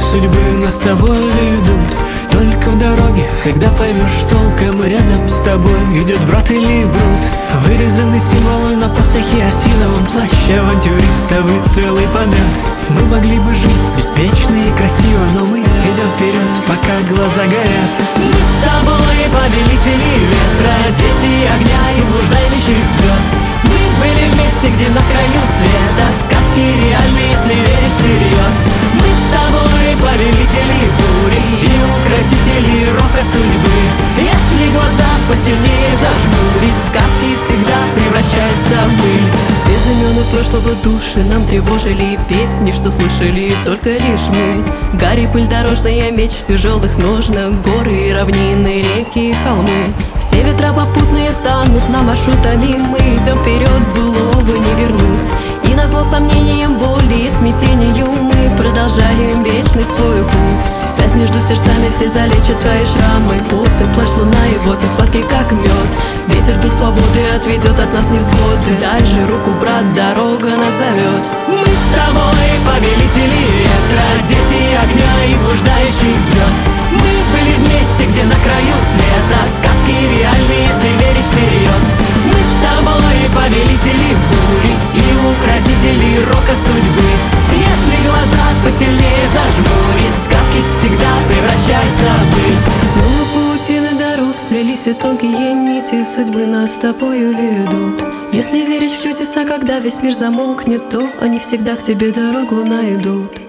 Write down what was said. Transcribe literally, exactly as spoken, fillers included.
судьбы нас с тобой ведут. Только в дороге всегда поймешь толком, рядом с тобой идет брат или брут. Вырезаны символы на посохе, осиновом плаще авантюриста вы целый помят. Мы могли бы жить беспечно и красиво, но мы идем вперед, пока глаза горят. Мы с тобой повелители ветра, дети огня и блуждающих звезд. Мы были вместе, где на краю света, сказки реальные, если веришь всерьез. Мы с тобой повелители бури и укротители рока судьбы. Если глаза посильнее зажмурить, сказки всегда превращаются в быль. Без имен и прошлого души нам тревожили песни, что слышали только лишь мы. Гарри, пыль, дорожная, меч в тяжелых ножнах, горы, равнины, реки и холмы. Все ветра попутные станут нам маршрутами. Мы идем вперед, былого не вернуть. И назло сомнениям, боли и смятению мы продолжаем вечный свой путь. Связь между сердцами все залечит твои шрамы. Посох, плащ, луна и воздух сладкий как мед. Ветер, дух свободы отведет от нас невзгоды. Дай же руку, брат, дорога нас зовет. Мы с тобой повелители ветра, дети огня и блуждающих звезд. Мы были вместе, где на краю света, сказки реальные, если верить всерьез. Мы с тобой повелители бури и укротители рока судьбы. Если глаза посильнее зажмурить, сказки всегда превращаются в быль. Снова паутины дорог сплелись, и тонкие нити судьбы нас с тобою ведут. Если верить в чудеса, когда весь мир замолкнет, то они всегда к тебе дорогу найдут.